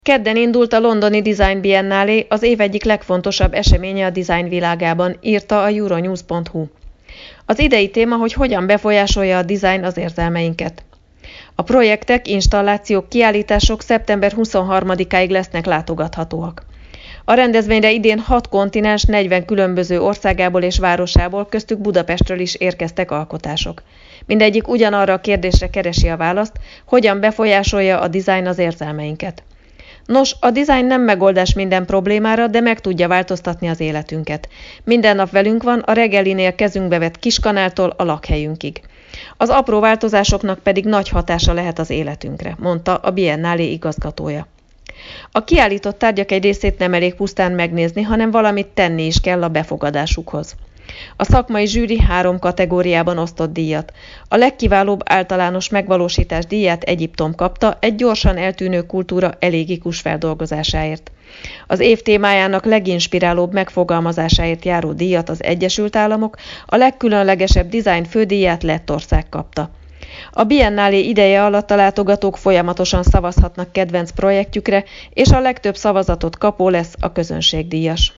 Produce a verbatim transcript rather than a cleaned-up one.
Kedden indult a londoni Design Biennale, az év egyik legfontosabb eseménye a design világában, írta a Euronews pont hu. Az idei téma, hogy hogyan befolyásolja a design az érzelmeinket. A projektek, installációk, kiállítások szeptember huszonharmadikáig lesznek látogathatóak. A rendezvényre idén hat kontinens, negyven különböző országából és városából, köztük Budapestről is érkeztek alkotások. Mindegyik ugyanarra a kérdésre keresi a választ, hogyan befolyásolja a design az érzelmeinket. Nos, a design nem megoldás minden problémára, de meg tudja változtatni az életünket. Minden nap velünk van, a reggelinél kezünkbe vett kiskanáltól a lakhelyünkig. Az apró változásoknak pedig nagy hatása lehet az életünkre, mondta a Biennale igazgatója. A kiállított tárgyak egy részét nem elég pusztán megnézni, hanem valamit tenni is kell a befogadásukhoz. A szakmai zsűri három kategóriában osztott díjat. A legkiválóbb általános megvalósítás díját Egyiptom kapta egy gyorsan eltűnő kultúra elégikus feldolgozásáért. Az év témájának leginspirálóbb megfogalmazásáért járó díjat az Egyesült Államok, a legkülönlegesebb design fődíját Lettország kapta. A Biennale ideje alatt a látogatók folyamatosan szavazhatnak kedvenc projektjükre, és a legtöbb szavazatot kapó lesz a közönségdíjas.